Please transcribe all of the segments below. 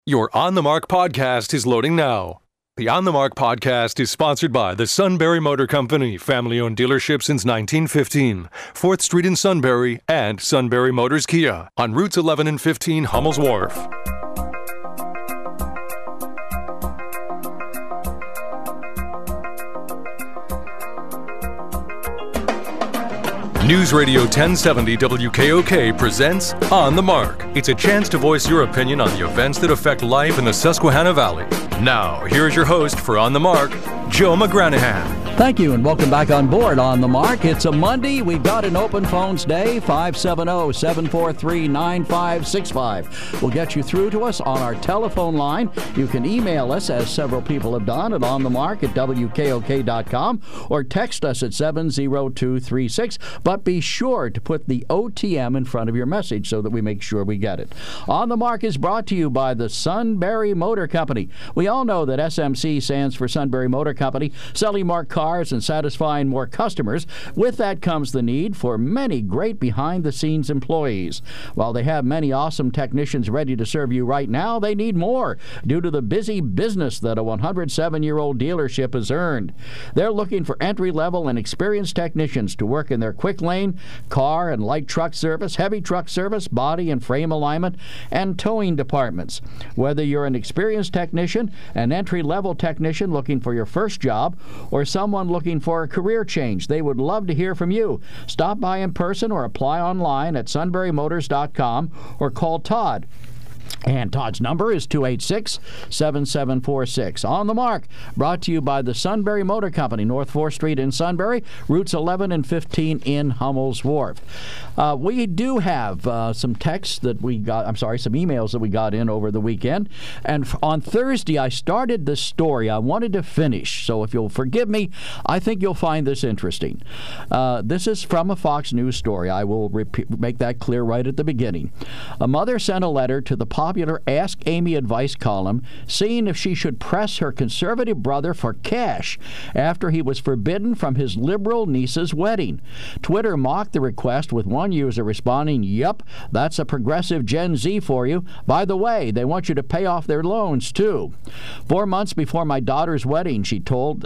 Your On the Mark podcast is loading now. The On the Mark podcast is sponsored by the Sunbury Motor Company, family-owned dealership since 1915, 4th Street in Sunbury, and Sunbury Motors Kia on routes 11 and 15 Hummel's Wharf. News Radio 1070 WKOK presents On the Mark. It's a chance to voice your opinion on the events that affect life in the Susquehanna Valley. Now, here's your host for On the Mark, Joe McGranahan. Thank you, and welcome back on board On the Mark. It's a Monday. We've got an open phones day, 570-743-9565. We'll get you through to us on our telephone line. You can email us, as several people have done, at onthemark@wkok.com, or text us at 70236. But be sure to put the OTM in front of your message so that we make sure we get it. On the Mark is brought to you by the Sunbury Motor Company. We all know that SMC stands for Sunbury Motor Company, selling more cars and satisfying more customers. With that comes the need for many great behind-the-scenes employees. While they have many awesome technicians ready to serve you right now, they need more due to the busy business that a 107-year-old dealership has earned. They're looking for entry-level and experienced technicians to work in their quick lane, car and light truck service, heavy truck service, body and frame alignment, and towing departments. Whether you're an experienced technician, an entry-level technician looking for your first job, or someone looking for a career change, they would love to hear from you. Stop by in person or apply online at sunburymotors.com or call Todd. And Todd's number is 286-7746. On the Mark, brought to you by the Sunbury Motor Company, North 4th Street in Sunbury, routes 11 and 15 in Hummel's Wharf. We do have some texts that we got, some emails that we got in over the weekend. And on Thursday, I started this story. I wanted to finish, so if you'll forgive me, I think you'll find this interesting. This is from a Fox News story. I will make that clear right at the beginning. A mother sent a letter to the popular Ask Amy advice column, seeing if she should press her conservative brother for cash after he was forbidden from his liberal niece's wedding. Twitter mocked the request, with one user responding, "Yup, that's a progressive Gen Z for you. By the way, they want you to pay off their loans, too." 4 months before my daughter's wedding, she told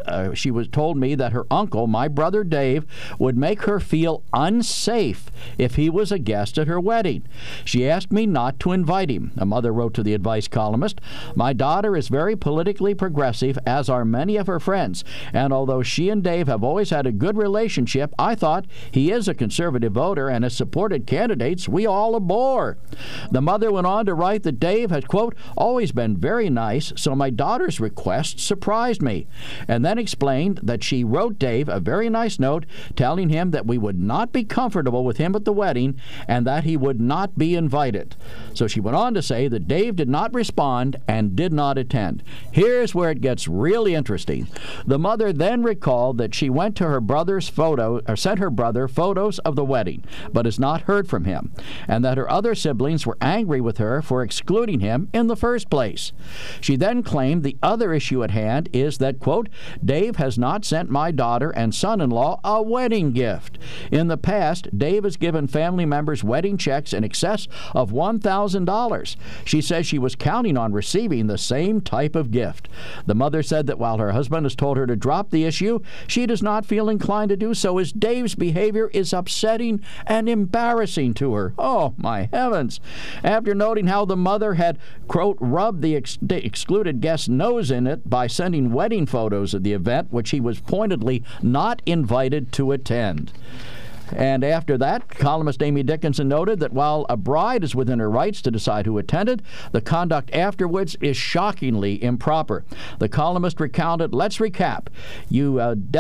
me that her uncle, my brother Dave, would make her feel unsafe if he was a guest at her wedding. She asked me not to invite him. A mother wrote to the advice columnist, "My daughter is very politically progressive, as are many of her friends, and although she and Dave have always had a good relationship, I thought he is a conservative voter and has supported candidates we all abhor." The mother went on to write that Dave had, quote, "always been very nice, so my daughter's request surprised me," and then explained that she wrote Dave a very nice note telling him that we would not be comfortable with him at the wedding and that he would not be invited. So she went on to say that Dave did not respond and did not attend. Here's where it gets really interesting. The mother then recalled that she went to her brother's sent her brother photos of the wedding, but has not heard from him, and that her other siblings were angry with her for excluding him in the first place. She then claimed the other issue at hand is that, quote, "Dave has not sent my daughter and son-in-law a wedding gift. In the past, Dave has given family members wedding checks in excess of $1,000. She says she was counting on receiving the same type of gift. The mother said that while her husband has told her to drop the issue, she does not feel inclined to do so, as Dave's behavior is upsetting and embarrassing to her. Oh, my heavens. After noting how the mother had, quote, rubbed the excluded guest's nose in it by sending wedding photos of the event, which he was pointedly not invited to attend. And after that, columnist Amy Dickinson noted that while a bride is within her rights to decide who attended, the conduct afterwards is shockingly improper. The columnist recounted, let's recap. You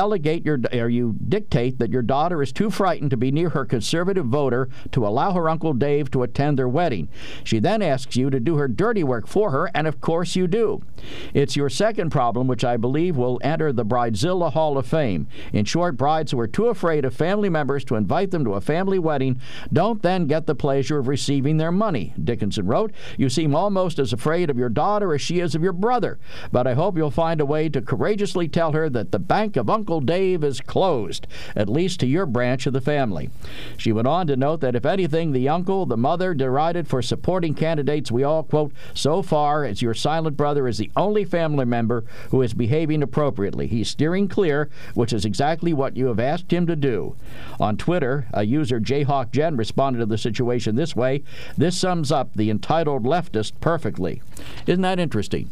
dictate that your daughter is too frightened to be near her conservative voter to allow her Uncle Dave to attend their wedding. She then asks you to do her dirty work for her, and of course you do. It's your second problem, which I believe will enter the Bridezilla Hall of Fame. In short, brides who are too afraid of family members to to invite them to a family wedding don't then get the pleasure of receiving their money. Dickinson wrote, "You seem almost as afraid of your daughter as she is of your brother, but I hope you'll find a way to courageously tell her that the bank of Uncle Dave is closed, at least to your branch of the family." She went on to note that if anything, the uncle, the mother derided for supporting candidates we all, quote, "so far as your silent brother is the only family member who is behaving appropriately. He's steering clear, which is exactly what you have asked him to do." On Twitter, a user, Jayhawk Jen, responded to the situation this way: "This sums up the entitled leftist perfectly." Isn't that interesting?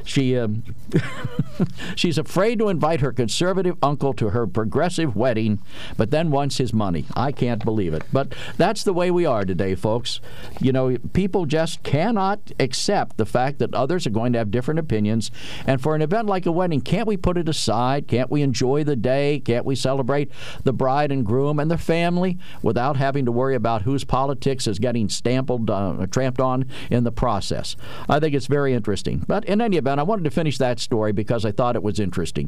She's afraid to invite her conservative uncle to her progressive wedding, but then wants his money. I can't believe it. But that's the way we are today, folks. You know, people just cannot accept the fact that others are going to have different opinions. And for an event like a wedding, can't we put it aside? Can't we enjoy the day? Can't we celebrate the bride and groom and their family without having to worry about whose politics is getting tramped on in the process? I think it's very interesting. But in any event, I wanted to finish that story because I thought it was interesting.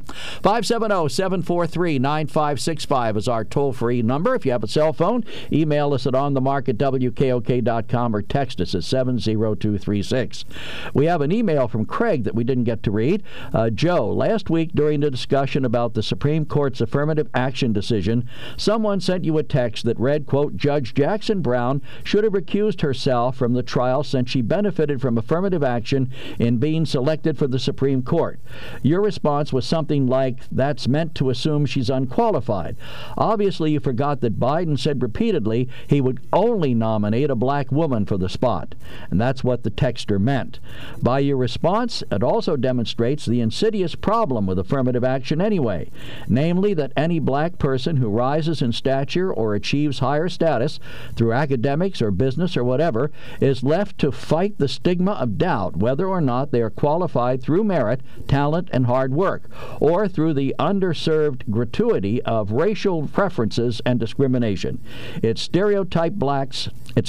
570-743-9565 is our toll-free number. If you have a cell phone, email us at onthemark@wkok.com or text us at 70236. We have an email from Craig that we didn't get to read. Joe, last week during the discussion about the Supreme Court's affirmative action decision, someone sent you a text that read, quote, "Judge Jackson Brown should have recused herself from the trial since she benefited from affirmative action in being selected for the Supreme Court. Your response was something like, that's meant to assume she's unqualified. Obviously, you forgot that Biden said repeatedly he would only nominate a black woman for the spot. And that's what the texter meant. By your response, it also demonstrates the insidious problem with affirmative action anyway, namely that any black person who rises in stature or achieves higher status through academics or business or whatever is left to fight the stigma of doubt whether or not they are qualified through merit, talent, and hard work, or through the underserved gratuity of racial preferences and discrimination. It's a stereotype blacks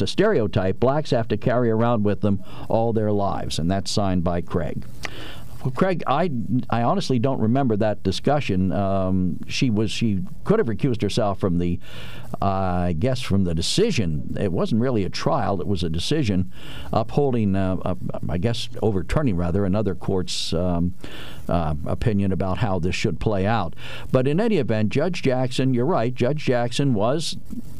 have to carry around with them all their lives." And that's signed by Craig. Well, Craig, I honestly don't remember that discussion. She could have recused herself from the, I guess, from the decision. It wasn't really a trial; it was a decision upholding, I guess, overturning rather another court's opinion about how this should play out. But in any event, Judge Jackson, you're right. Judge Jackson was,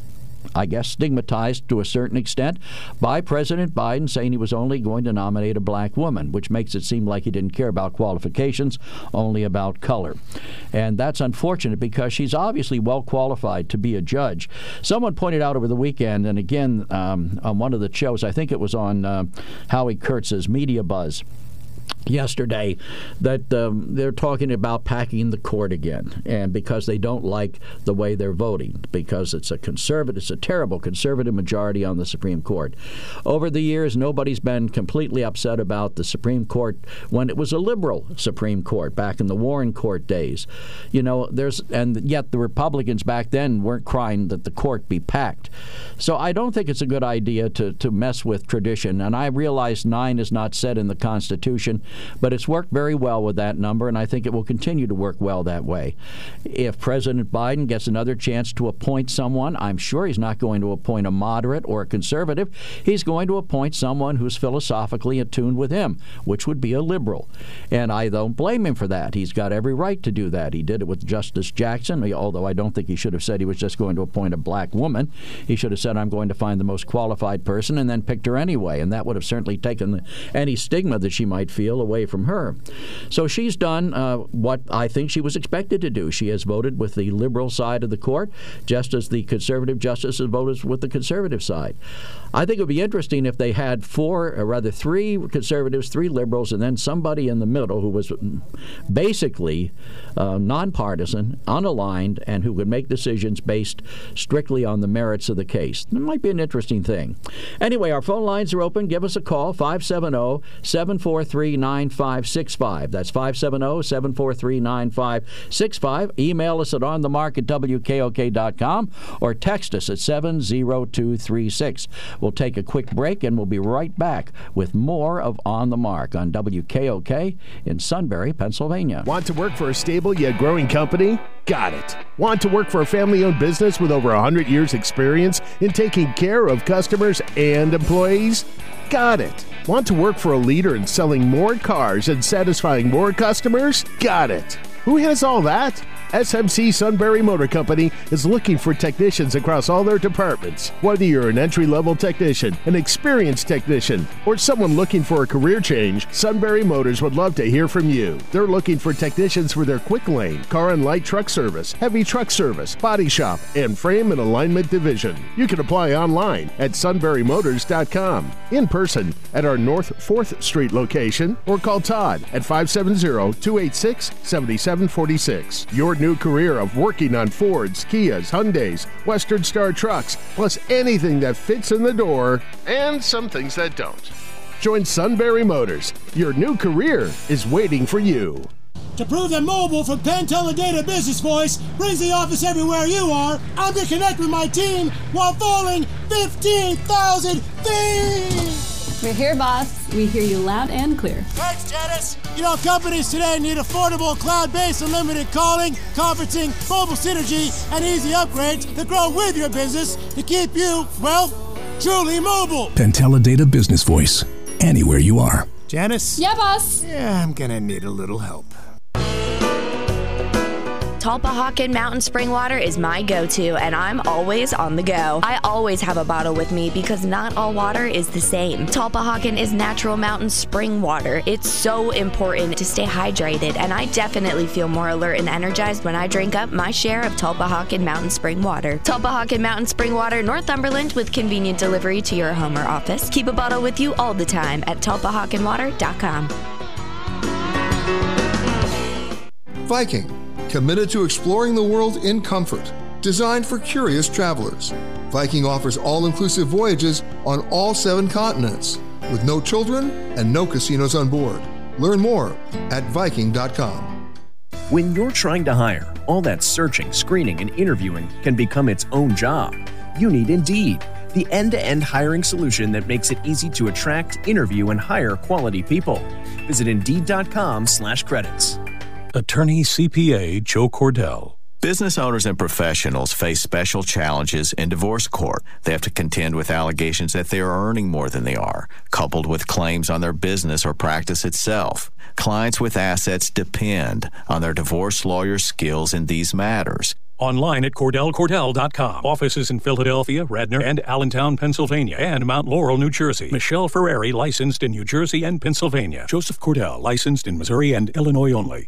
I guess, stigmatized to a certain extent by President Biden, saying he was only going to nominate a black woman, which makes it seem like he didn't care about qualifications, only about color. And that's unfortunate because she's obviously well qualified to be a judge. Someone pointed out over the weekend, and again on one of the shows, I think it was on Howie Kurtz's Media Buzz yesterday, that they're talking about packing the court again, and because they don't like the way they're voting, because it's a terrible conservative majority on the Supreme Court. Over the years, nobody's been completely upset about the Supreme Court when it was a liberal Supreme Court back in the Warren Court days. You know, and yet the Republicans back then weren't crying that the court be packed. So I don't think it's a good idea to mess with tradition, and I realize 9 is not set in the Constitution, but it's worked very well with that number, and I think it will continue to work well that way. If President Biden gets another chance to appoint someone, I'm sure he's not going to appoint a moderate or a conservative. He's going to appoint someone who's philosophically attuned with him, which would be a liberal. And I don't blame him for that. He's got every right to do that. He did it with Justice Jackson, although I don't think he should have said he was just going to appoint a black woman. He should have said, I'm going to find the most qualified person, and then picked her anyway. And that would have certainly taken any stigma that she might feel away from her. So she's done what I think she was expected to do. She has voted with the liberal side of the court, just as the conservative justices voted with the conservative side. I think it would be interesting if they had 3 conservatives, 3 liberals, and then somebody in the middle who was basically nonpartisan, unaligned, and who could make decisions based strictly on the merits of the case. It might be an interesting thing. Anyway, our phone lines are open. Give us a call, 570-743-9565. That's 570-743-9565. Email us at onthemark@wkok.com or text us at 70236. We'll take a quick break, and we'll be right back with more of On the Mark on WKOK in Sunbury, Pennsylvania. Want to work for a stable yet growing company? Got it. Want to work for a family-owned business with over 100 years' experience in taking care of customers and employees? Got it. Want to work for a leader in selling more cars and satisfying more customers? Got it. Who has all that? SMC Sunbury Motor Company is looking for technicians across all their departments. Whether you're an entry-level technician, an experienced technician, or someone looking for a career change, Sunbury Motors would love to hear from you. They're looking for technicians for their quick lane, car and light truck service, heavy truck service, body shop, and frame and alignment division. You can apply online at sunburymotors.com, in person at our North 4th Street location, or call Todd at 570-286-7746. Your new career of working on Fords, Kias, Hyundais, Western Star trucks, plus anything that fits in the door, and some things that don't. Join Sunbury Motors. Your new career is waiting for you. To prove that mobile from Penn Teledata Business Voice brings the office everywhere you are, I'm going to connect with my team while falling 15,000 feet! We're here, boss. We hear you loud and clear. Thanks, Janice. You know, companies today need affordable, cloud-based, unlimited calling, conferencing, mobile synergy, and easy upgrades to grow with your business to keep you, well, truly mobile. Penn Teledata Business Voice. Anywhere you are. Janice? Yeah, boss. Yeah, I'm gonna need a little help. Tulpehocken Mountain Spring Water is my go-to, and I'm always on the go. I always have a bottle with me because not all water is the same. Tulpehocken is natural mountain spring water. It's so important to stay hydrated, and I definitely feel more alert and energized when I drink up my share of Tulpehocken Mountain Spring Water. Tulpehocken Mountain Spring Water, Northumberland, with convenient delivery to your home or office. Keep a bottle with you all the time at tulpehockenwater.com. Viking, committed to exploring the world in comfort, designed for curious travelers. Viking offers all-inclusive voyages on all 7 continents, with no children and no casinos on board. Learn more at Viking.com. When you're trying to hire, all that searching, screening, and interviewing can become its own job. You need Indeed, the end-to-end hiring solution that makes it easy to attract, interview, and hire quality people. Visit Indeed.com/credits. Attorney CPA Joe Cordell. Business owners and professionals face special challenges in divorce court. They have to contend with allegations that they are earning more than they are, coupled with claims on their business or practice itself. Clients with assets depend on their divorce lawyer's skills in these matters. Online at CordellCordell.com. Offices in Philadelphia, Radnor, and Allentown, Pennsylvania, and Mount Laurel, New Jersey. Michelle Ferrari, licensed in New Jersey and Pennsylvania. Joseph Cordell, licensed in Missouri and Illinois only.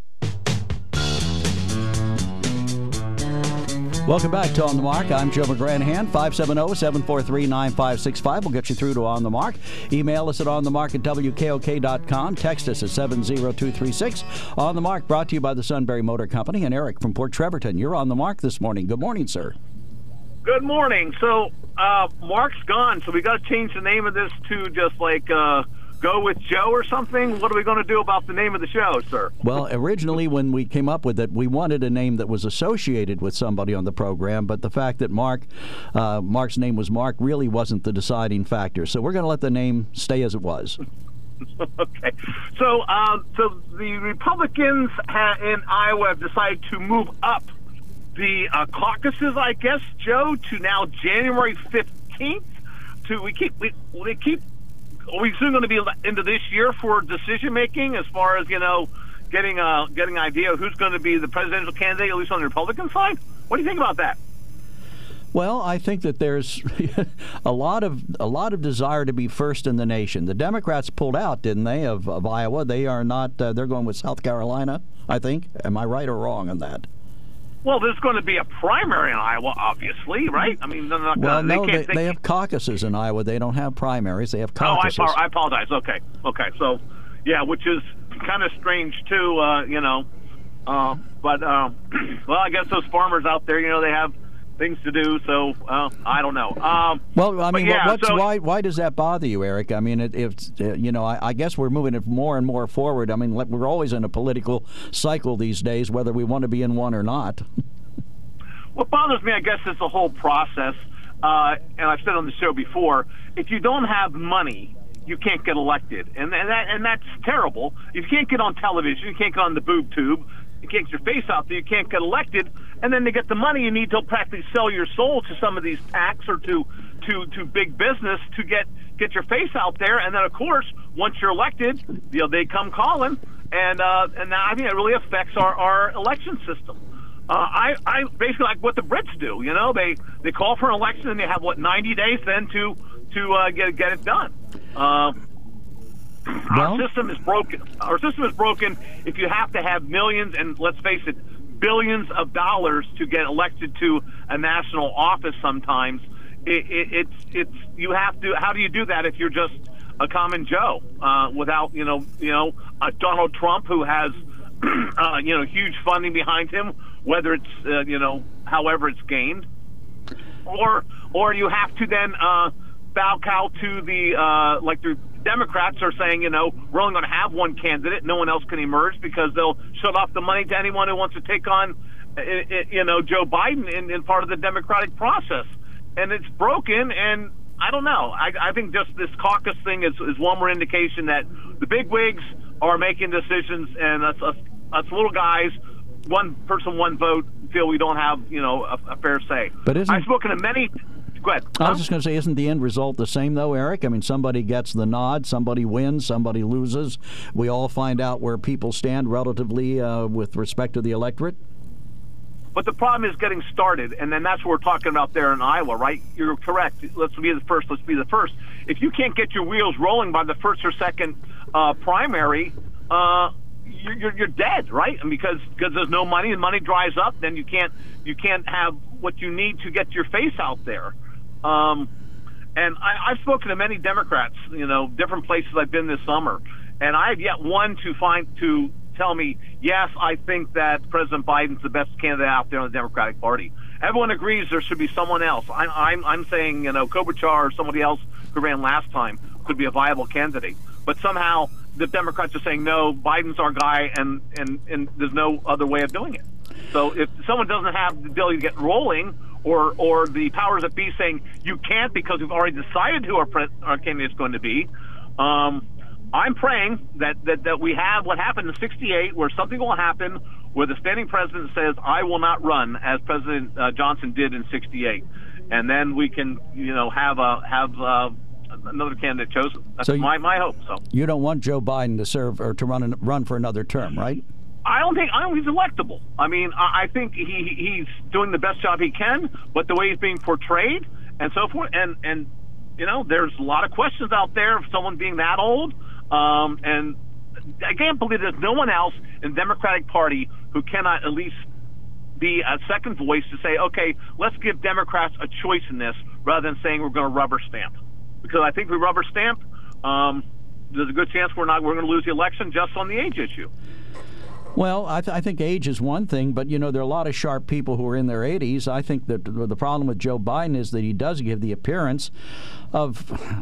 Welcome back to On the Mark. I'm Joe McGranahan. 570-743-9565 will get you through to On the Mark. Email us at onthemark@wkok.com. Text us at 70236. On the Mark brought to you by the Sunbury Motor Company. And Eric from Port Trevorton, you're on the Mark this morning. Good morning, sir. Good morning. So Mark's gone, so we got to change the name of this to just like Go with Joe or something? What are we going to do about the name of the show, sir? Well, originally when we came up with it, we wanted a name that was associated with somebody on the program, but the fact that Mark's name was Mark really wasn't the deciding factor. So we're going to let the name stay as it was. Okay. So the Republicans in Iowa have decided to move up the caucuses, I guess, Joe, to now January 15th. Are we soon going to be into this year for decision making as far as, getting an idea of who's going to be the presidential candidate, at least on the Republican side? What do you think about that? Well, I think that there's a lot of desire to be first in the nation. The Democrats pulled out, didn't they, of Iowa? They are not. They're going with South Carolina, I think. Am I right or wrong on that? Well, there's going to be a primary in Iowa, obviously, right? I mean, they're not going to... Well, no, they have caucuses in Iowa. They don't have primaries. They have caucuses. Oh, I apologize. Okay. So, yeah, which is kind of strange, too, well, I guess those farmers out there, they have things to do, so I don't know. Well, I mean, why does that bother you, Eric? I mean, I guess we're moving it more and more forward. I mean, we're always in a political cycle these days, whether we want to be in one or not. What bothers me, I guess, is the whole process. And I've said on the show before, if you don't have money, you can't get elected, and that's terrible. You can't get on television, you can't get on the boob tube. you can't get your face out there, you can't get elected, and then to get the money, you need to practically sell your soul to some of these PACs or to big business to get your face out there. And then, of course, once you're elected, they come calling, and now I think it really affects our election system. I basically like what the Brits do. They call for an election, and they have 90 days then to get it done. Our system is broken. Our system is broken if you have to have millions and, let's face it, billions of dollars to get elected to a national office. Sometimes it's you have to. How do you do that if you're just a common Joe without a Donald Trump who has huge funding behind him, whether it's however it's gained, or you have to then bow cow to the like the Democrats are saying, we're only going to have one candidate, no one else can emerge because they'll shut off the money to anyone who wants to take on, Joe Biden in part of the democratic process. And it's broken, and I don't know. I think just this caucus thing is one more indication that the big wigs are making decisions, and us little guys, one person, one vote, feel we don't have, a fair say. But I've spoken to many... Go ahead. I was just going to say, isn't the end result the same, though, Eric? I mean, somebody gets the nod, somebody wins, somebody loses. We all find out where people stand relatively with respect to the electorate. But the problem is getting started, and then that's what we're talking about there in Iowa, right? You're correct. Let's be the first. If you can't get your wheels rolling by the first or second primary, you're dead, right? And because there's no money, and money dries up, then you can't have what you need to get your face out there. And I've spoken to many Democrats, different places I've been this summer, and I have yet one to tell me, yes, I think that President Biden's the best candidate out there in the Democratic Party. Everyone agrees there should be someone else. I'm saying, Klobuchar or somebody else who ran last time could be a viable candidate. But somehow the Democrats are saying, no, Biden's our guy, and there's no other way of doing it. So if someone doesn't have the ability to get rolling, or the powers that be saying you can't because we've already decided who our candidate is going to be, I'm praying that we have what happened in '68, where something will happen where the standing president says, I will not run, as President Johnson did in '68, and then we can have another candidate chosen. That's my hope. So you don't want Joe Biden to serve or to run for another term, right? I don't think he's electable. I mean, I think he's doing the best job he can, but the way he's being portrayed and so forth, and there's a lot of questions out there of someone being that old, and I can't believe there's no one else in the Democratic Party who cannot at least be a second voice to say, okay, let's give Democrats a choice in this rather than saying we're going to rubber stamp. Because I think if we rubber stamp, there's a good chance we're going to lose the election just on the age issue. Well, I think age is one thing, but, there are a lot of sharp people who are in their 80s. I think that the problem with Joe Biden is that he does give the appearance of,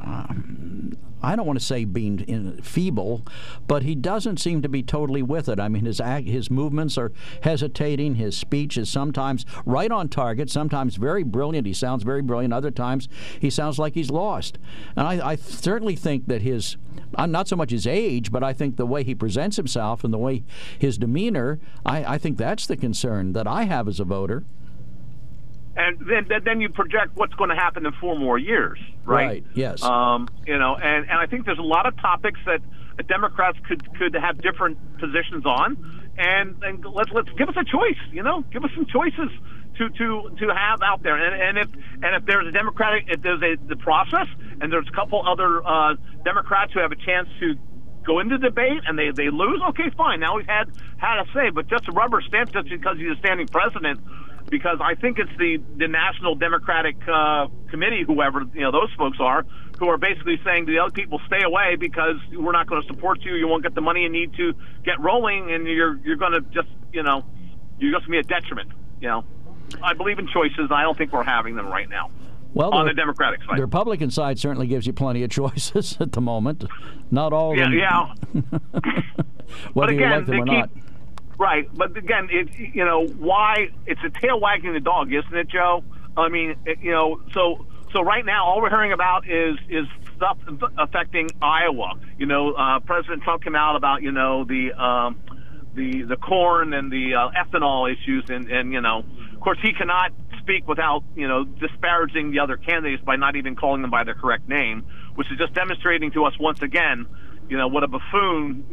I don't want to say being feeble, but he doesn't seem to be totally with it. I mean, his movements are hesitating. His speech is sometimes right on target, sometimes very brilliant. He sounds very brilliant. Other times he sounds like he's lost. And I certainly think that not so much his age, but I think the way he presents himself and the way his demeanor, I think that's the concern that I have as a voter. And then you project what's going to happen in 4 more years, right? Right. Yes. And I think there's a lot of topics that Democrats could have different positions on, and let's give us a choice. Give us some choices to have out there. And if there's the process, and there's a couple other Democrats who have a chance to go into debate and they lose, okay, fine. Now we've had a say, but just a rubber stamp just because he's a standing president. Because I think it's the National Democratic Committee, whoever those folks are, who are basically saying to the other people, stay away because we're not going to support you. You won't get the money you need to get rolling, and you're going to just you're just going to be a detriment. I believe in choices. I don't think we're having them right now. Well, on the Democratic side, the Republican side certainly gives you plenty of choices at the moment. Not all of them. Yeah. Whether you like them or not. Right, but again, why it's a tail wagging the dog, isn't it, Joe? I mean, so right now all we're hearing about is stuff affecting Iowa. President Trump came out about the the corn and the ethanol issues, and of course he cannot speak without disparaging the other candidates by not even calling them by their correct name, which is just demonstrating to us once again what a buffoon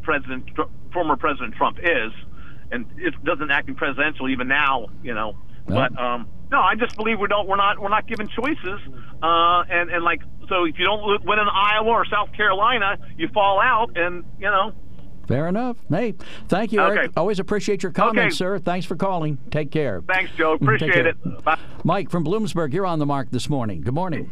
former President Trump is, and it doesn't act presidential even now. But no, I just believe we're not given choices, and like, so if you don't win in Iowa or South Carolina, you fall out, and Fair enough. Hey, thank you, Eric. Okay. Always appreciate your comments, sir. Thanks for calling. Take care. Thanks, Joe. Appreciate it. Bye. Mike from Bloomsburg, you're on the mark this morning. Good morning.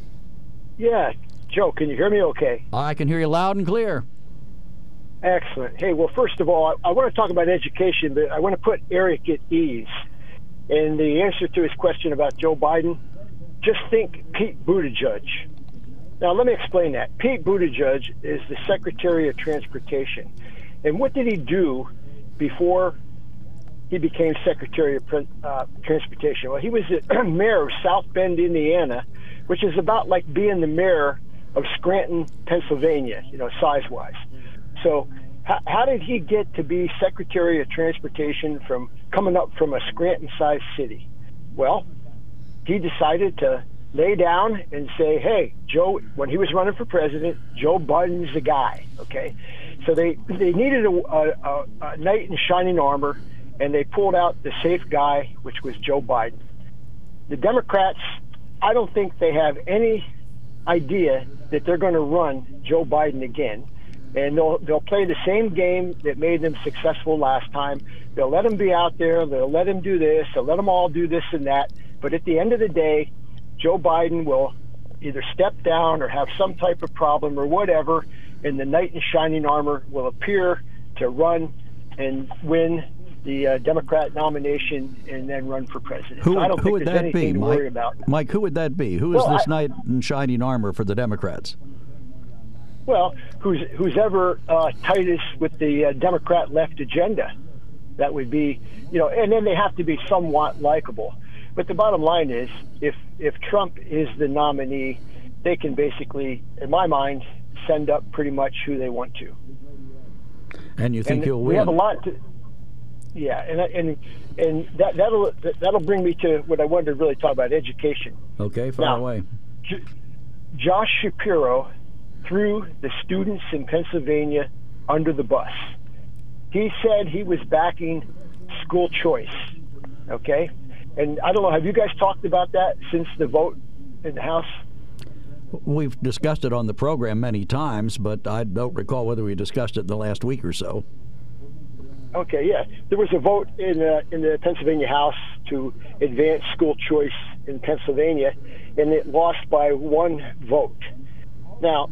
Yeah, Joe, can you hear me okay? I can hear you loud and clear. Excellent. Hey, well, first of all, I want to talk about education, but I want to put Eric at ease. And the answer to his question about Joe Biden, just think Pete Buttigieg. Now, let me explain that. Pete Buttigieg is the Secretary of Transportation. And what did he do before he became Secretary of Transportation? Well, he was the mayor of South Bend, Indiana, which is about like being the mayor of Scranton, Pennsylvania, size-wise. So how did he get to be Secretary of Transportation from coming up from a Scranton-sized city? Well, he decided to lay down and say, hey, Joe, when he was running for president, Joe Biden's the guy, okay? So they needed a knight in shining armor, and they pulled out the safe guy, which was Joe Biden. The Democrats, I don't think they have any idea that they're going to run Joe Biden again. And they'll play the same game that made them successful last time. They'll let him be out there. They'll let him do this. They'll let them all do this and that. But at the end of the day, Joe Biden will either step down or have some type of problem or whatever, and the knight in shining armor will appear to run and win the Democrat nomination and then run for president. Who, so I don't who think would there's that anything be, to Mike? worry about. Mike, who would that be? Who is this knight in shining armor for the Democrats? Well, who's ever tightest with the Democrat left agenda. That would be, and then they have to be somewhat likable. But the bottom line is, if Trump is the nominee, they can basically, in my mind, send up pretty much who they want to. And you think he'll win? We have a lot to. Yeah, and that'll bring me to what I wanted to really talk about: education. Okay, fire away. Josh Shapiro threw the students in Pennsylvania under the bus. He said he was backing school choice. Okay. And I don't know, have you guys talked about that since the vote in the House? We've discussed it on the program many times, but I don't recall whether we discussed it in the last week or so. Okay, yeah. There was a vote in the Pennsylvania House to advance school choice in Pennsylvania, and it lost by 1 vote. Now,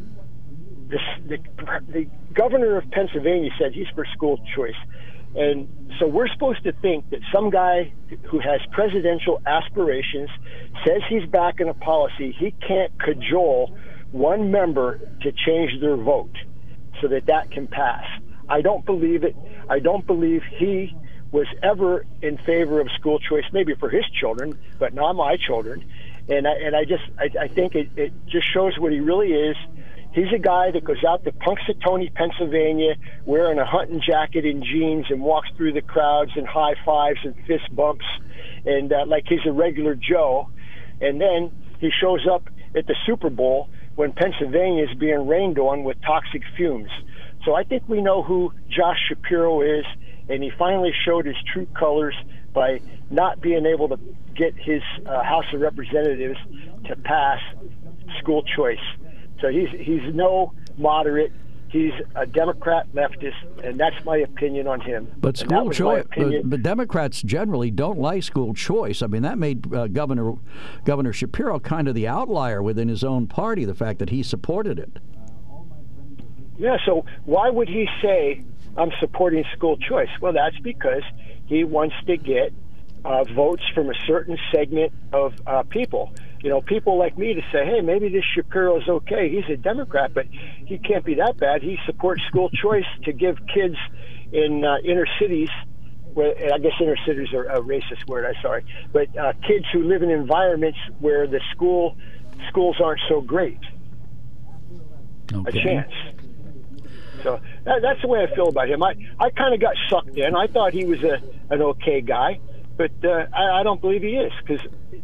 the governor of Pennsylvania said he's for school choice. And so we're supposed to think that some guy who has presidential aspirations says he's backing a policy, he can't cajole one member to change their vote so that can pass. I don't believe it. I don't believe he was ever in favor of school choice, maybe for his children, but not my children. And I think it just shows what he really is. He's a guy that goes out to Punxsutawney, Pennsylvania, wearing a hunting jacket and jeans and walks through the crowds and high fives and fist bumps, and like he's a regular Joe. And then he shows up at the Super Bowl when Pennsylvania is being rained on with toxic fumes. So I think we know who Josh Shapiro is, and he finally showed his true colors by not being able to get his House of Representatives to pass school choice. So he's no moderate. He's a Democrat leftist, and that's my opinion on him. But school choice, but Democrats generally don't like school choice. I mean, that made Governor Shapiro kind of the outlier within his own party, the fact that he supported it. Yeah, so why would he say, I'm supporting school choice? Well, that's because he wants to get votes from a certain segment of people. People like me to say, hey, maybe this Shapiro's okay. He's a Democrat, but he can't be that bad. He supports school choice to give kids in inner cities, where I guess inner cities are a racist word, I'm sorry, but kids who live in environments where the schools aren't so great. Okay. A chance. So that's the way I feel about him. I kind of got sucked in. I thought he was an okay guy, but I don't believe he is, because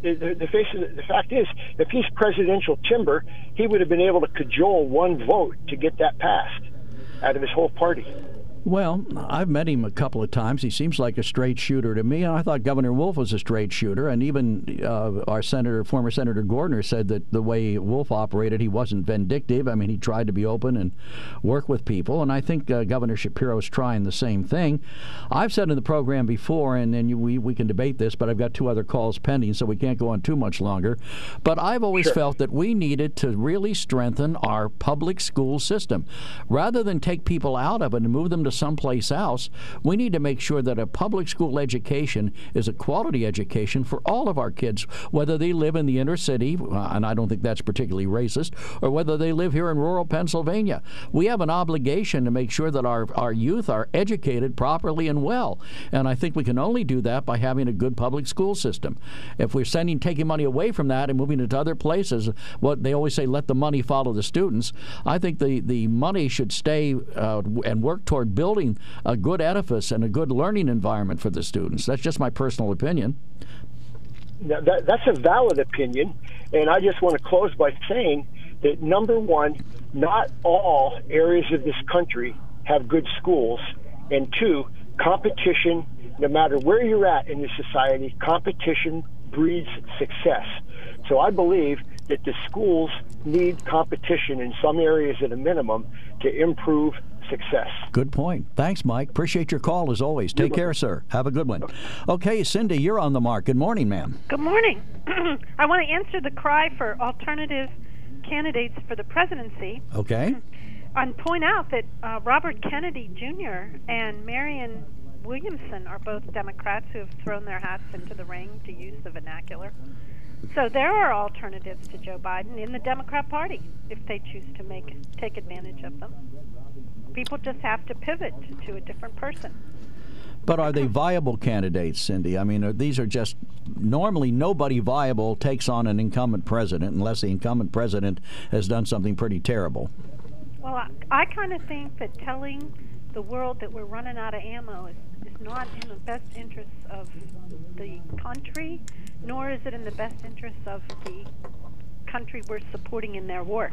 the fact is, if he's presidential timber, he would have been able to cajole one vote to get that passed out of his whole party. Well, I've met him a couple of times. He seems like a straight shooter to me. I thought Governor Wolf was a straight shooter, and even our former Senator Gordner, said that the way Wolf operated, he wasn't vindictive. I mean, he tried to be open and work with people, and I think Governor Shapiro's trying the same thing. I've said in the program before, and then we can debate this, but I've got 2 other calls pending, so we can't go on too much longer. But I've always felt that we needed to really strengthen our public school system. Rather than take people out of it and move them to someplace else, we need to make sure that a public school education is a quality education for all of our kids, whether they live in the inner city, and I don't think that's particularly racist, or whether they live here in rural Pennsylvania. We have an obligation to make sure that our youth are educated properly and well, and I think we can only do that by having a good public school system. If we're taking money away from that and moving it to other places, what they always say, let the money follow the students, I think the money should stay and work toward building a good edifice and a good learning environment for the students. That's just my personal opinion. Now, that's a valid opinion, and I just want to close by saying that, number one, not all areas of this country have good schools, and 2, competition, no matter where you're at in the society, competition breeds success. So I believe that the schools need competition in some areas at a minimum to improve success. Good point. Thanks, Mike. Appreciate your call as always. Take care, sir. Have a good one. Okay, Cindy, you're on the mark. Good morning, ma'am. Good morning. I want to answer the cry for alternative candidates for the presidency. Okay. And point out that Robert Kennedy Jr. and Marianne Williamson are both Democrats who have thrown their hats into the ring, to use the vernacular. So there are alternatives to Joe Biden in the Democrat Party if they choose to take advantage of them. People just have to pivot to a different person. But are they viable candidates, Cindy? I mean, these are just normally nobody viable takes on an incumbent president unless the incumbent president has done something pretty terrible. Well, I kind of think that telling the world that we're running out of ammo is not in the best interests of the country, nor is it in the best interests of the country we're supporting in their war.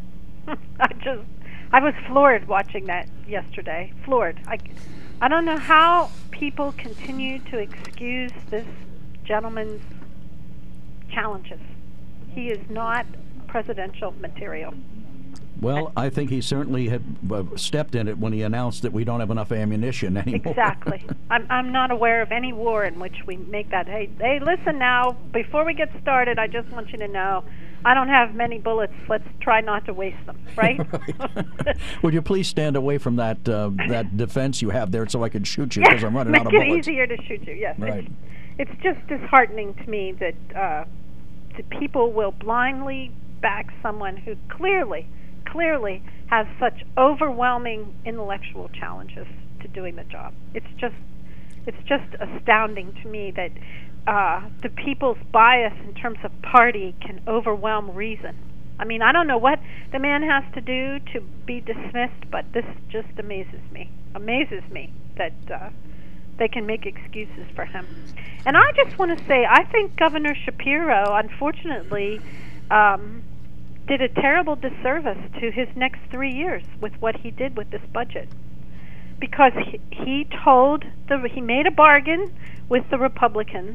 I was floored watching that yesterday. Floored. I don't know how people continue to excuse this gentleman's challenges. He is not presidential material. Well, I think he certainly had stepped in it when he announced that we don't have enough ammunition anymore. Exactly. I'm not aware of any war in which we make that. Hey, listen now, before we get started, I just want you to know I don't have many bullets. Let's try not to waste them, right? Right. Would you please stand away from that defense you have there so I can shoot you because I'm running out of bullets? Make it easier to shoot you, yes. Right. It's just disheartening to me that the people will blindly back someone who clearly has such overwhelming intellectual challenges to doing the job. It's just astounding to me that the people's bias in terms of party can overwhelm reason. I mean, I don't know what the man has to do to be dismissed, but this just amazes me that they can make excuses for him. And I just want to say, I think Governor Shapiro, unfortunately, did a terrible disservice to his next 3 years with what he did with this budget, because he made a bargain with the Republicans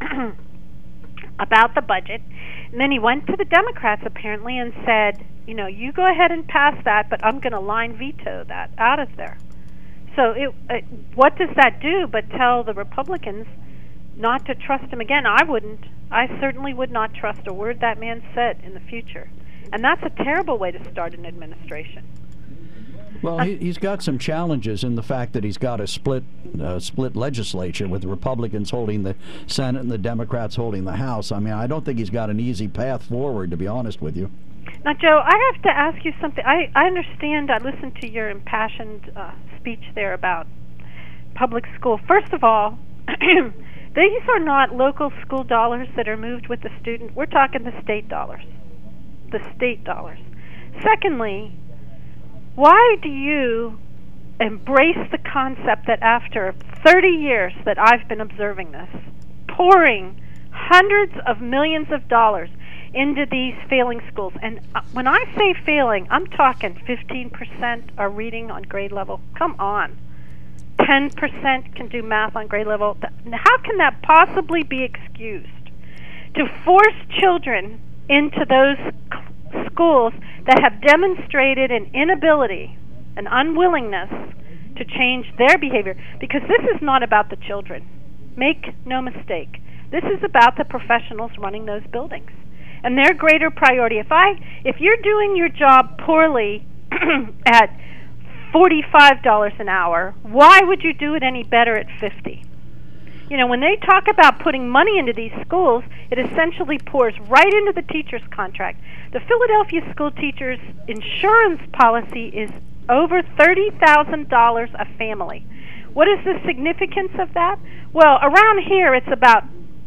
about the budget, and then he went to the Democrats apparently and said, you go ahead and pass that, but I'm going to line veto that out of there. So what does that do but tell the Republicans not to trust him again? I certainly would not trust a word that man said in the future. And that's a terrible way to start an administration. Well, he's got some challenges in the fact that he's got a split legislature with the Republicans holding the Senate and the Democrats holding the House. I mean, I don't think he's got an easy path forward, to be honest with you. Now, Joe, I have to ask you something. I understand. I listened to your impassioned speech there about public school. First of all, these are not local school dollars that are moved with the student. We're talking the state dollars. The state dollars. Secondly, why do you embrace the concept that after 30 years that I've been observing this, pouring hundreds of millions of dollars into these failing schools, and when I say failing, I'm talking 15% are reading on grade level. Come on. 10% can do math on grade level. How can that possibly be excused? To force children into those schools that have demonstrated an inability, an unwillingness to change their behavior, because this is not about the children. Make no mistake. This is about the professionals running those buildings and their greater priority. If you're doing your job poorly at $45 an hour, why would you do it any better at $50? You know, when they talk about putting money into these schools, it essentially pours right into the teacher's contract. The Philadelphia school teachers' insurance policy is over $30,000 a family. What is the significance of that? Well, around here it's about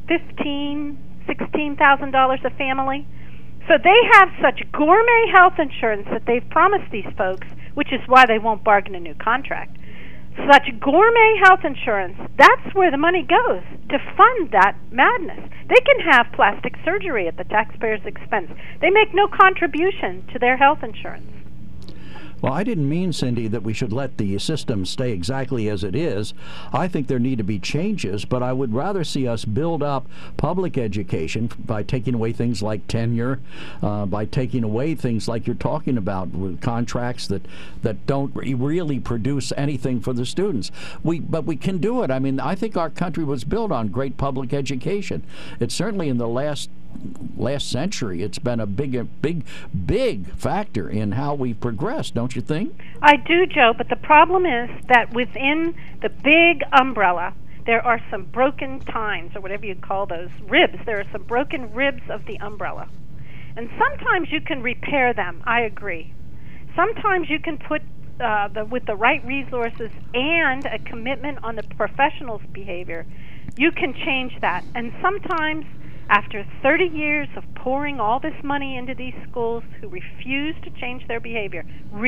$16,000 a family. So they have such gourmet health insurance that they've promised these folks, which is why they won't bargain a new contract. Such gourmet health insurance, that's where the money goes to fund that madness. They can have plastic surgery at the taxpayer's expense. They make no contribution to their health insurance. Well, I didn't mean, Cindy, that we should let the system stay exactly as it is. I think there need to be changes, but I would rather see us build up public education by taking away things like tenure, by taking away things like you're talking about with contracts that don't really produce anything for the students. But we can do it. I mean, I think our country was built on great public education. It's certainly in the last century, it's been a big factor in how we've progressed, don't you think? I do, Joe, but the problem is that within the big umbrella, there are some broken tines, or whatever you call those, ribs. There are some broken ribs of the umbrella. And sometimes you can repair them, I agree. Sometimes you can put, with the right resources and a commitment on the professional's behavior, you can change that. And sometimes, after 30 years of pouring all this money into these schools who refuse to change their behavior,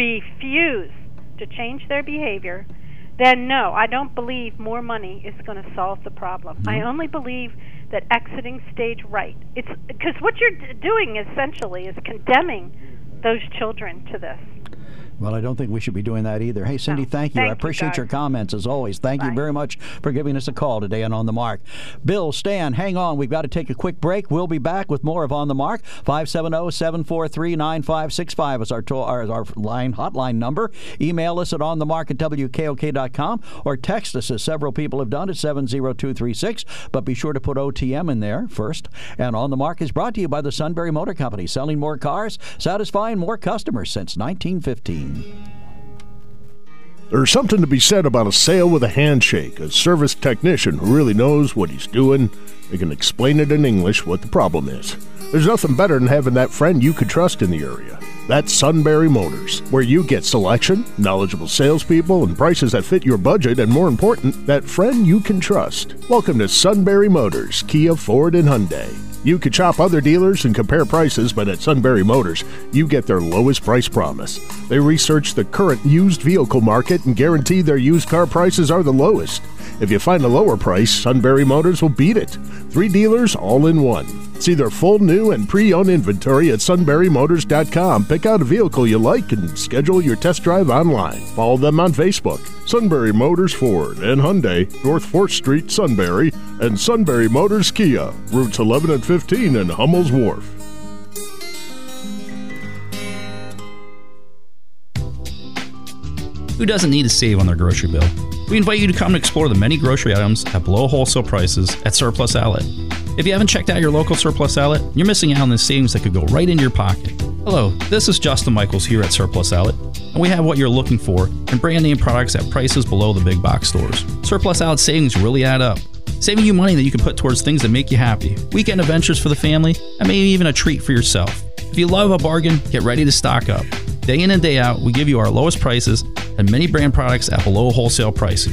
then no, I don't believe more money is going to solve the problem. I only believe that exiting stage right. It's because what you're doing essentially is condemning those children to this. Well, I don't think we should be doing that either. Hey, Cindy, thank you. I appreciate your comments, as always. Thank you very much for giving us a call today on On the Mark. Bill, Stan, hang on. We've got to take a quick break. We'll be back with more of On the Mark. 570-743-9565 is our hotline number. Email us at onthemark@wkok.com or text us, as several people have done, at 70236. But be sure to put OTM in there first. And On the Mark is brought to you by the Sunbury Motor Company, selling more cars, satisfying more customers since 1915. There's something to be said about a sale with a handshake, a service technician who really knows what he's doing. They can explain it in English what the problem is. There's nothing better than having that friend you could trust in the area. That's Sunbury Motors, where you get selection, knowledgeable salespeople, and prices that fit your budget, and more important, that friend you can trust. Welcome to Sunbury Motors, Kia, Ford, and Hyundai. You could shop other dealers and compare prices, but at Sunbury Motors, you get their lowest price promise. They research the current used vehicle market and guarantee their used car prices are the lowest. If you find a lower price, Sunbury Motors will beat it. 3 dealers all in one. See their full new and pre-owned inventory at sunburymotors.com. Pick out a vehicle you like and schedule your test drive online. Follow them on Facebook. Sunbury Motors Ford and Hyundai, North 4th Street, Sunbury, and Sunbury Motors Kia, routes 11 and 15 in Hummel's Wharf. Who doesn't need to save on their grocery bill? We invite you to come and explore the many grocery items at below wholesale prices at Surplus Outlet. If you haven't checked out your local Surplus Outlet, you're missing out on the savings that could go right into your pocket. Hello, this is Justin Michaels here at Surplus Outlet, and we have what you're looking for in brand name products at prices below the big box stores. Surplus Outlet savings really add up, saving you money that you can put towards things that make you happy, weekend adventures for the family, and maybe even a treat for yourself. If you love a bargain, get ready to stock up. Day in and day out, we give you our lowest prices and many brand products at below wholesale prices.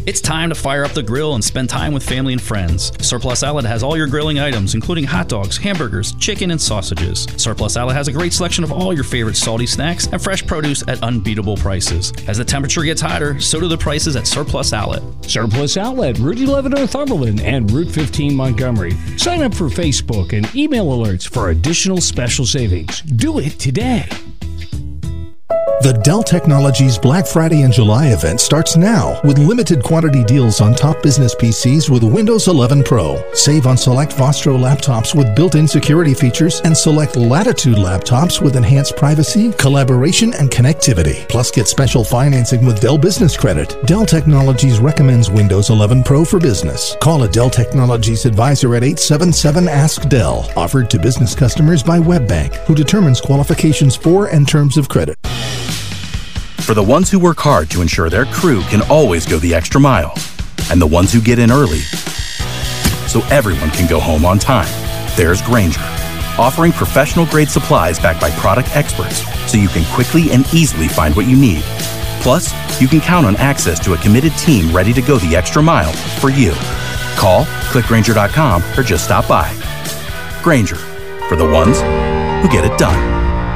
It's time to fire up the grill and spend time with family and friends. Surplus Outlet has all your grilling items, including hot dogs, hamburgers, chicken, and sausages. Surplus Outlet has a great selection of all your favorite salty snacks and fresh produce at unbeatable prices. As the temperature gets hotter, so do the prices at Surplus Outlet. Surplus Outlet, Route 11 Northumberland and Route 15 Montgomery. Sign up for Facebook and email alerts for additional special savings. Do it today. The Dell Technologies Black Friday and July event starts now with limited quantity deals on top business PCs with Windows 11 Pro. Save on select Vostro laptops with built-in security features and select Latitude laptops with enhanced privacy, collaboration, and connectivity. Plus, get special financing with Dell Business Credit. Dell Technologies recommends Windows 11 Pro for business. Call a Dell Technologies advisor at 877-ASK-DELL. Offered to business customers by WebBank, who determines qualifications for and terms of credit. For the ones who work hard to ensure their crew can always go the extra mile, and the ones who get in early so everyone can go home on time, there's Grainger, offering professional-grade supplies backed by product experts so you can quickly and easily find what you need. Plus, you can count on access to a committed team ready to go the extra mile for you. Call, click Grainger.com, or just stop by. Grainger, for the ones who get it done.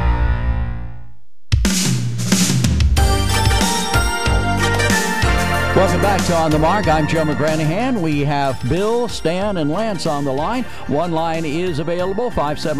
Welcome back to On the Mark. I'm Joe McGranahan. We have Bill, Stan, and Lance on the line. One line is available,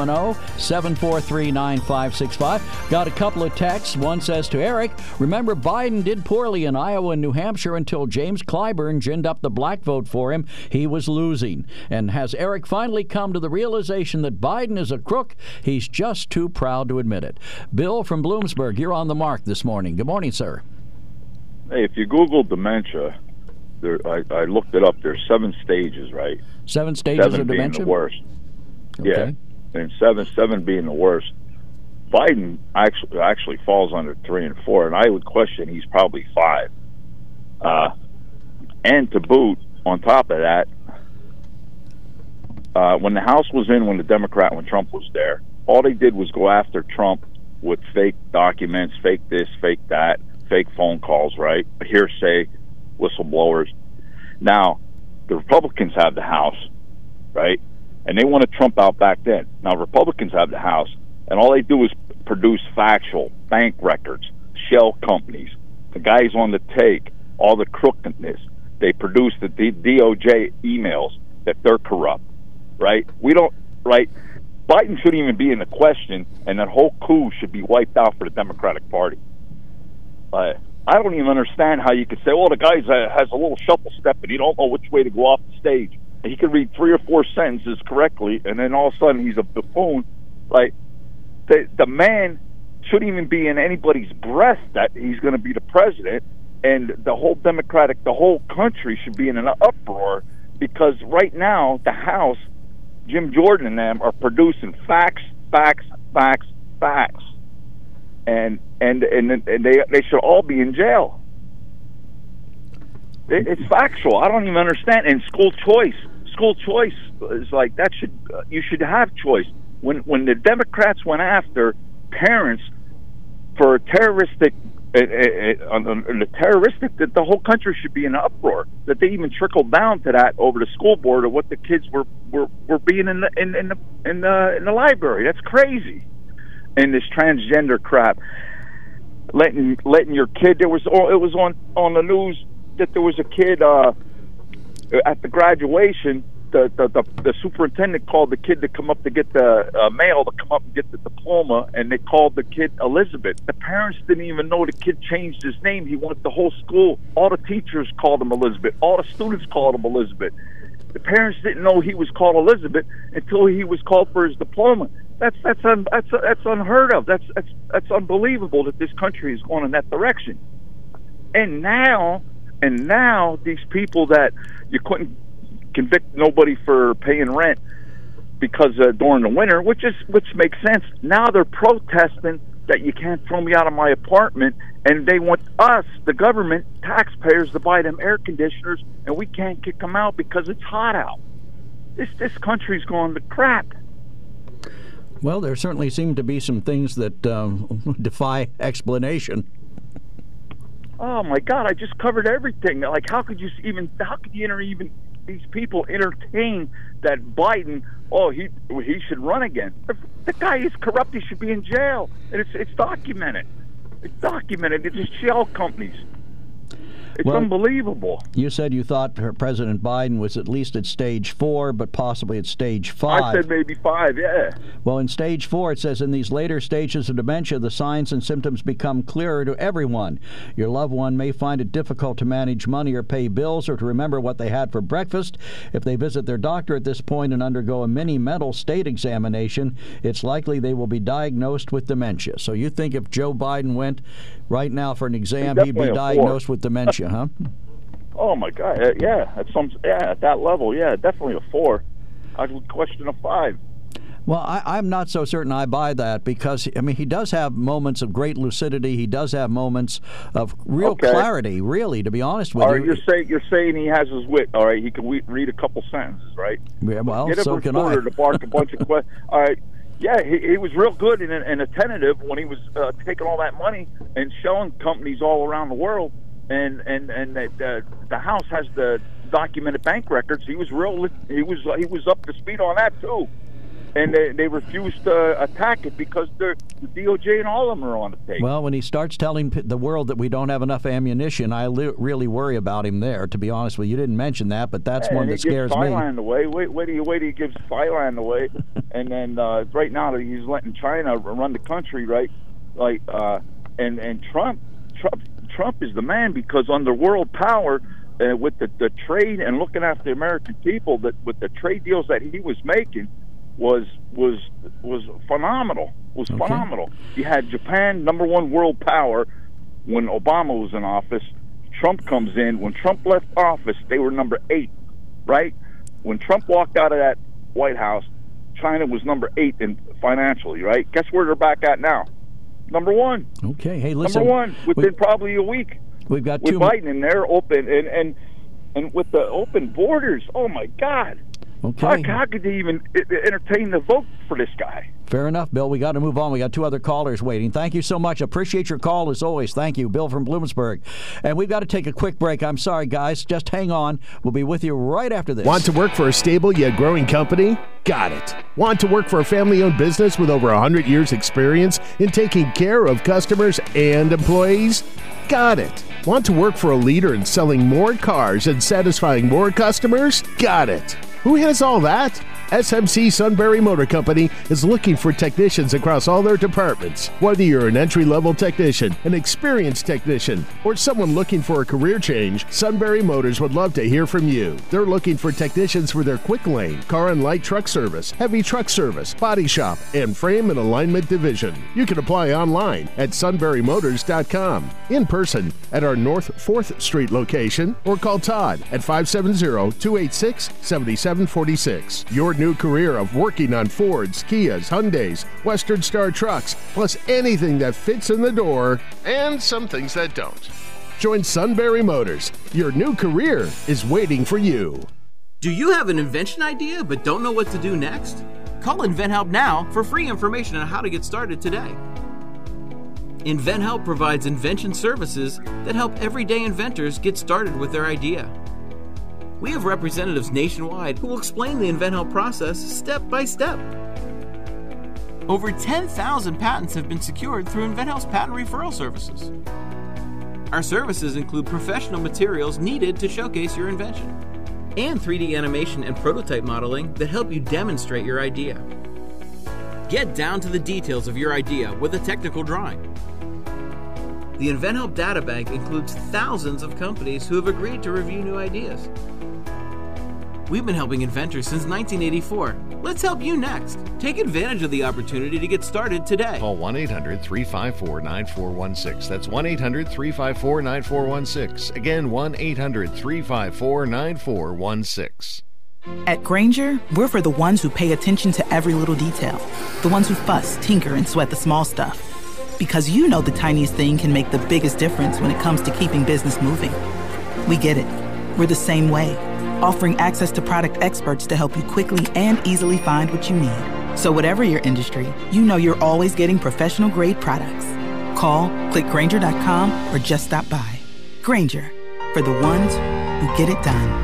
570-743-9565. Got a couple of texts. One says to Eric, remember Biden did poorly in Iowa and New Hampshire until James Clyburn ginned up the black vote for him. He was losing. And has Eric finally come to the realization that Biden is a crook? He's just too proud to admit it. Bill from Bloomsburg, you're on the Mark this morning. Good morning, sir. Hey, if you Google dementia, I looked it up. There's 7 stages, right? 7 stages of dementia? 7 being the worst. Okay. Yeah, and 7 being the worst. Biden actually falls under 3 and 4, and I would question he's probably 5. And to boot, on top of that, when the House was in, when Trump was there, all they did was go after Trump with fake documents, fake this, fake that, fake phone calls, right? Hearsay, whistleblowers. Now, the Republicans have the House, right? And they wanted Trump out back then. Now, Republicans have the House, and all they do is produce factual bank records, shell companies, the guys on the take, all the crookedness. They produce the DOJ emails that they're corrupt, right? Right? Biden shouldn't even be in the question, and that whole coup should be wiped out for the Democratic Party. I don't even understand how you could say, well, the guy has a little shuffle step and he don't know which way to go off the stage. And he could read 3 or 4 sentences correctly, and then all of a sudden he's a buffoon. Like, the man shouldn't even be in anybody's breath that he's going to be the president, and the whole country should be in an uproar, because right now the House, Jim Jordan and them, are producing facts. And they should all be in jail. It's factual. I don't even understand. And school choice is like that. You should have choice. When the Democrats went after parents for terroristic, that the whole country should be in an uproar. That they even trickled down to that over the school board of what the kids were being in the library. That's crazy. And this transgender crap, letting your kid. It was on the news that there was a kid at the graduation. The superintendent called the kid to come up to get the mail to come up and get the diploma, and they called the kid Elizabeth. The parents didn't even know the kid changed his name. He went the whole school. All the teachers called him Elizabeth. All the students called him Elizabeth. The parents didn't know he was called Elizabeth until he was called for his diploma. That's unheard of. That's unbelievable that this country is going in that direction. And now these people that you couldn't convict nobody for paying rent because during the winter, which makes sense. Now they're protesting that you can't throw me out of my apartment, and they want us, the government, taxpayers, to buy them air conditioners, and we can't kick them out because it's hot out. This country's going to crap. Well, there certainly seem to be some things that defy explanation. Oh my God! I just covered everything. Like, how could you these people entertain that Biden? Oh, he should run again. The guy is corrupt. He should be in jail, and it's documented. It's documented. It's just shell companies. It's unbelievable. You said you thought President Biden was at least at stage 4, but possibly at stage 5. I said maybe 5, yeah. Well, in stage 4, it says, in these later stages of dementia, the signs and symptoms become clearer to everyone. Your loved one may find it difficult to manage money or pay bills or to remember what they had for breakfast. If they visit their doctor at this point and undergo a mini mental state examination, it's likely they will be diagnosed with dementia. So you think if Joe Biden went right now for an exam, he'd be diagnosed with dementia, huh? Oh my God! Yeah, at that level, yeah, definitely a 4. I would question a 5. Well, I'm not so certain I buy that because, I mean, he does have moments of great lucidity. He does have moments of real clarity, really, to be honest with you. All right, you're saying he has his wit. All right, he can read a couple sentences, right? Yeah, well, get so can I. To bark a bunch of questions. All right. Yeah, he was real good and attentive when he was taking all that money and showing companies all around the world, and the House has the documented bank records. He was up to speed on that too, and they refused to attack it because the DOJ and all of them are on the tape. Well, when he starts telling the world that we don't have enough ammunition, I really worry about him there. To be honest with you, you didn't mention that, but that's one that scares me. Thailand away. Wait till he gives Thailand away, and then right now he's letting China run the country, right? Like, and Trump is the man because under world power. With the trade and looking after the American people, that with the trade deals that he was making, was phenomenal. Phenomenal. You had Japan, #1 world power, when Obama was in office. Trump comes in. When Trump left office, they were number 8, right? When Trump walked out of that White House, China was number 8 financially, right? Guess where they're back at now? #1. Okay. Hey, listen. #1 within probably a week. We've got with Biden in there open and with the open borders. Oh my God! Okay. How could they even entertain the vote for this guy? Fair enough, Bill. We got to move on. We got 2 other callers waiting. Thank you so much. Appreciate your call as always. Thank you, Bill from Bloomsburg. And we've got to take a quick break. I'm sorry, guys. Just hang on. We'll be with you right after this. Want to work for a stable yet growing company? Got it. Want to work for a family-owned business with over 100 years' experience in taking care of customers and employees? Got it. Want to work for a leader in selling more cars and satisfying more customers? Got it. Who has all that? SMC Sunbury Motor Company is looking for technicians across all their departments. Whether you're an entry-level technician, an experienced technician, or someone looking for a career change, Sunbury Motors would love to hear from you. They're looking for technicians for their quick lane, car and light truck service, heavy truck service, body shop, and frame and alignment division. You can apply online at sunburymotors.com, in person at our North 4th Street location, or call Todd at 570-286-7746. Your new career of working on Fords, Kias, Hyundais, Western Star trucks, plus anything that fits in the door, and some things that don't. Join Sunbury Motors. Your new career is waiting for you. Do you have an invention idea but don't know what to do next? Call InventHelp now for free information on how to get started today. InventHelp provides invention services that help everyday inventors get started with their idea. We have representatives nationwide who will explain the InventHelp process step by step. Over 10,000 patents have been secured through InventHelp's patent referral services. Our services include professional materials needed to showcase your invention, and 3D animation and prototype modeling that help you demonstrate your idea. Get down to the details of your idea with a technical drawing. The InventHelp Databank includes thousands of companies who have agreed to review new ideas. We've been helping inventors since 1984. Let's help you next. Take advantage of the opportunity to get started today. Call 1-800-354-9416. That's 1-800-354-9416. Again, 1-800-354-9416. At Grainger, we're for the ones who pay attention to every little detail. The ones who fuss, tinker, and sweat the small stuff. Because you know the tiniest thing can make the biggest difference when it comes to keeping business moving. We get it. We're the same way. Offering access to product experts to help you quickly and easily find what you need. So whatever your industry, you know you're always getting professional-grade products. Call, click Grainger.com, or just stop by. Grainger, for the ones who get it done.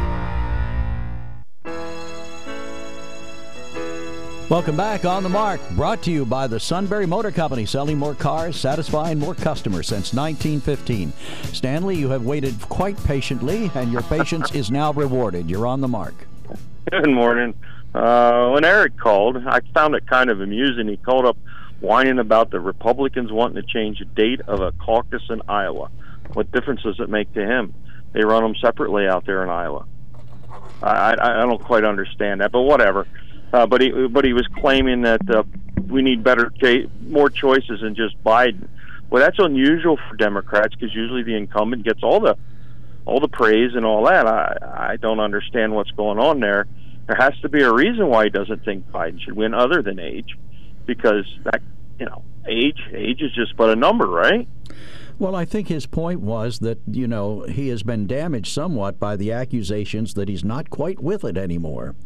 Welcome back on The Mark, brought to you by the Sunbury Motor Company, selling more cars, satisfying more customers since 1915. Stanley, you have waited quite patiently, and your patience is now rewarded. You're on The Mark. Good morning. When Eric called, I found it kind of amusing. He called up whining about the Republicans wanting to change the date of a caucus in Iowa. What difference does it make to him? They run them separately out there in Iowa. I don't quite understand that, but whatever. But he was claiming that we need more choices than just Biden. Well, that's unusual for Democrats because usually the incumbent gets all the praise and all that. I don't understand what's going on there. There has to be a reason why he doesn't think Biden should win, other than age, because that age is just but a number, right? Well, I think his point was that he has been damaged somewhat by the accusations that he's not quite with it anymore.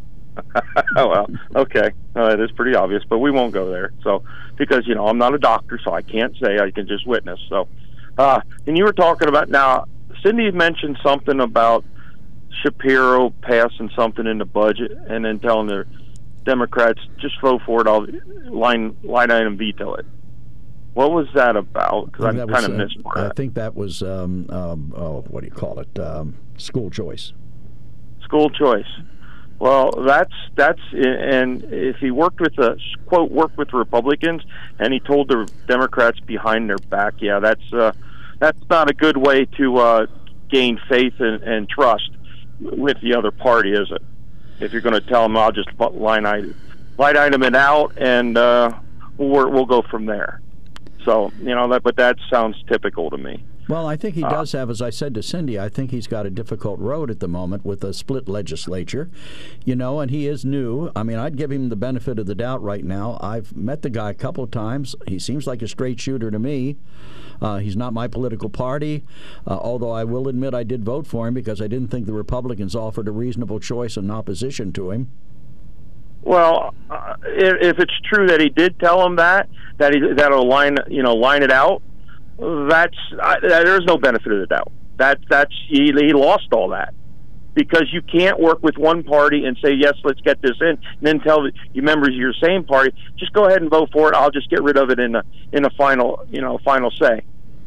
Oh, well, okay. It is pretty obvious, but we won't go there. So, because, I'm not a doctor, so I can't say. I can just witness. So, and you were talking about, now, Cindy mentioned something about Shapiro passing something in the budget and then telling the Democrats, just vote for it, I'll line item veto it. What was that about? Because I kind of missed part of that. I think that was, what do you call it? School choice. School choice. Well, that's and if he worked with worked with Republicans and he told the Democrats behind their back, yeah, that's not a good way to gain faith and trust with the other party, is it? If you're going to tell them, I'll just line item it out and we'll go from there. So but that sounds typical to me. Well, I think he does have, as I said to Cindy, I think he's got a difficult road at the moment with a split legislature, and he is new. I mean, I'd give him the benefit of the doubt right now. I've met the guy a couple of times. He seems like a straight shooter to me. He's not my political party, although I will admit I did vote for him because I didn't think the Republicans offered a reasonable choice in opposition to him. Well, if it's true that he did tell him that'll line it out, there's no benefit of the doubt. He lost all that, because you can't work with one party and say, yes, let's get this in, and then tell the members of your same party, just go ahead and vote for it. I'll just get rid of it in a final say.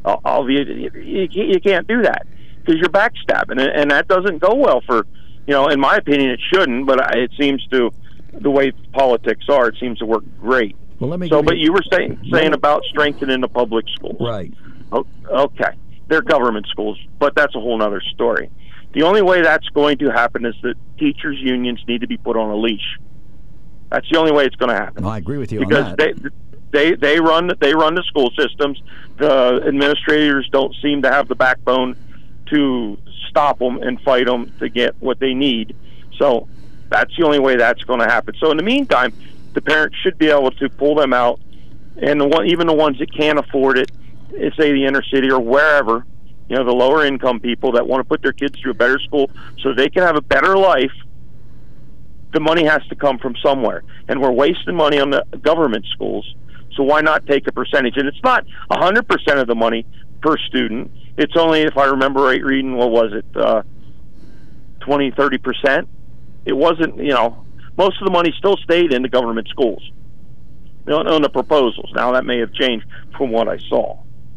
You can't do that because you're backstabbing, and that doesn't go well for, in my opinion, it shouldn't, but it seems to, the way politics are, it seems to work great. Well, but you were saying about strengthening the public schools. Right. Okay. They're government schools, but that's a whole other story. The only way that's going to happen is that teachers' unions need to be put on a leash. That's the only way it's going to happen. I agree with you because on that. They run the school systems. The administrators don't seem to have the backbone to stop them and fight them to get what they need. So that's the only way that's going to happen. So in the meantime, the parents should be able to pull them out, and even the ones that can't afford it, say the inner city or wherever, the lower income people that want to put their kids through a better school so they can have a better life, the money has to come from somewhere. And we're wasting money on the government schools, so why not take a percentage? And it's not 100% of the money per student. It's only, if I remember right reading, what was it, 20, 30%? It wasn't, most of the money still stayed in the government schools on the proposals. Now, that may have changed from what I saw.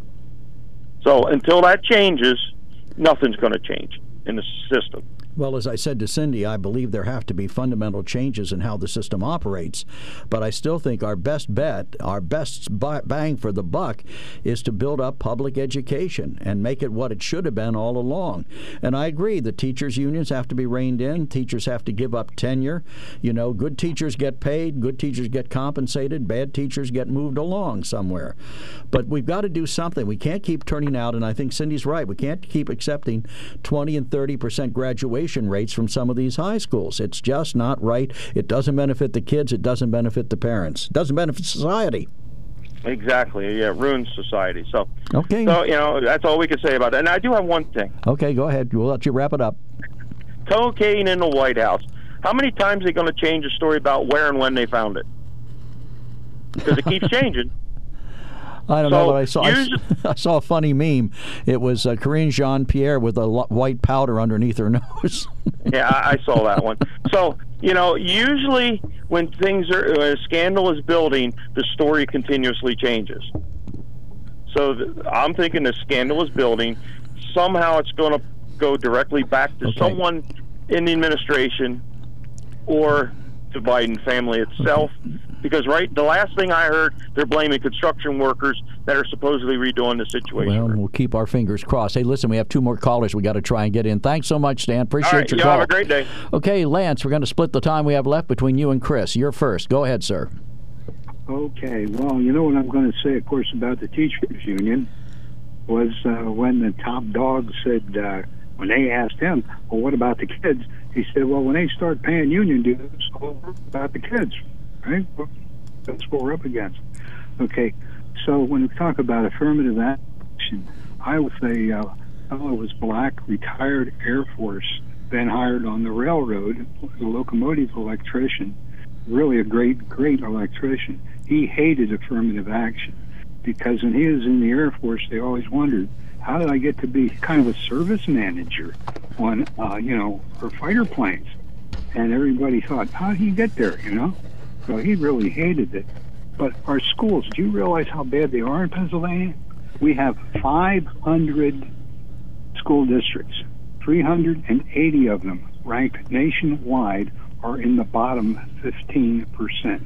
So until that changes, nothing's going to change in the system. Well, as I said to Cindy, I believe there have to be fundamental changes in how the system operates. But I still think our best bet, our best bang for the buck, is to build up public education and make it what it should have been all along. And I agree, the teachers' unions have to be reined in. Teachers have to give up tenure. Good teachers get paid, good teachers get compensated, bad teachers get moved along somewhere. But we've got to do something. We can't keep turning out, and I think Cindy's right, we can't keep accepting 20 and 30% graduation rates from some of these high schools. It's just not right. It doesn't benefit the kids. It doesn't benefit the parents. It doesn't benefit society. Exactly. Yeah, it ruins society. So, okay. So, that's all we can say about that. And I do have one thing. Okay, go ahead. We'll let you wrap it up. Cocaine in the White House. How many times are they going to change a story about where and when they found it? Because it keeps changing. I don't know, but I saw a funny meme. It was Karine Jean-Pierre with a white powder underneath her nose. Yeah, I saw that one. So, usually when when a scandal is building, the story continuously changes. So I'm thinking the scandal is building. Somehow it's going to go directly back to someone in the administration or the Biden family itself. Because, the last thing I heard, they're blaming construction workers that are supposedly redoing the situation. Well, we'll keep our fingers crossed. Hey, listen, we have 2 more callers we got to try and get in. Thanks so much, Stan. Appreciate your call. Have a great day. Okay, Lance, we're going to split the time we have left between you and Chris. You're first. Go ahead, sir. Okay. Well, you know what I'm going to say, of course, about the teachers union was when the top dog said, when they asked him, well, what about the kids? He said, well, when they start paying union dues, it's over about the kids. Right? That's what we're up against. Okay, so when we talk about affirmative action, I would say a fellow was black, retired Air Force, then hired on the railroad, a locomotive electrician, really a great electrician. He hated affirmative action because when he was in the Air Force, they always wondered, how did I get to be kind of a service manager on, for fighter planes? And everybody thought, how did he get there, So he really hated it. But our schools, do you realize how bad they are in Pennsylvania? We have 500 school districts. 380 of them, ranked nationwide, are in the bottom 15%.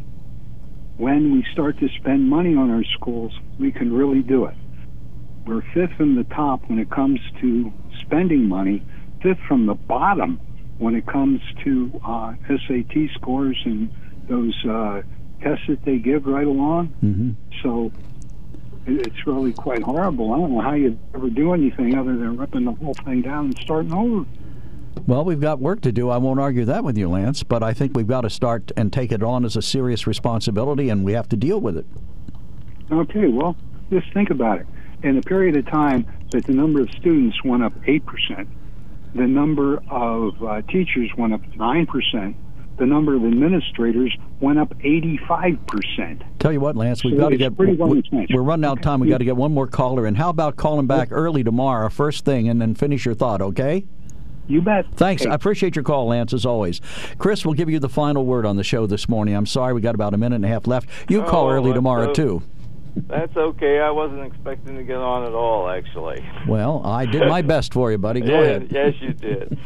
When we start to spend money on our schools, we can really do it. We're 5th from the top when it comes to spending money, 5th from the bottom when it comes to SAT scores and those tests that they give right along. Mm-hmm. So it's really quite horrible. I don't know how you'd ever do anything other than ripping the whole thing down and starting over. Well, we've got work to do. I won't argue that with you, Lance, but I think we've got to start and take it on as a serious responsibility, and we have to deal with it. Okay, well, just think about it. In a period of time that the number of students went up 8%, the number of teachers went up 9%, the number of administrators went up 85%. Tell you what, Lance, we've got to get. We're running out of time. We've got to get one more caller in. How about calling back early tomorrow, first thing, and then finish your thought, okay? You bet. Thanks. Hey. I appreciate your call, Lance, as always. Chris, we'll give you the final word on the show this morning. I'm sorry, we got about a minute and a half left. You call early tomorrow, too. That's okay. I wasn't expecting to get on at all, actually. Well, I did my best for you, buddy. Go ahead. Yes, you did.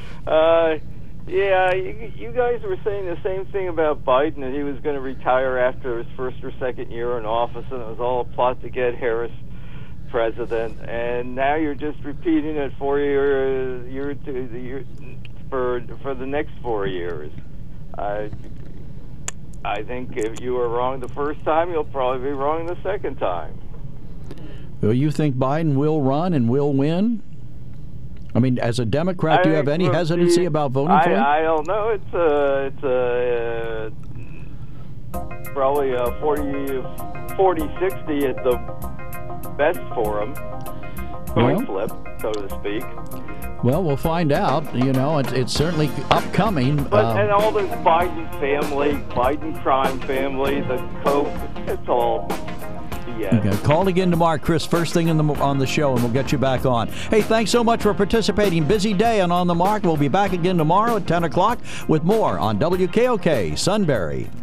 Yeah, you guys were saying the same thing about Biden, that he was going to retire after his first or second year in office, and it was all a plot to get Harris president. And now you're just repeating it for the next 4 years. I think if you were wrong the first time, you'll probably be wrong the second time. Well, you think Biden will run and will win? I mean, as a Democrat, do you have any hesitancy about voting for him? I don't know. It's probably a 40-60 at the best for him. Coin flip, so to speak. Well, we'll find out. You know, it's certainly upcoming. And all this Biden family, Biden crime family, the Coke, it's all BS. Okay. Call again tomorrow, Chris, first thing on the show, and we'll get you back on. Hey, thanks so much for participating. Busy day and On the Mark. We'll be back again tomorrow at 10 o'clock with more on WKOK Sunbury.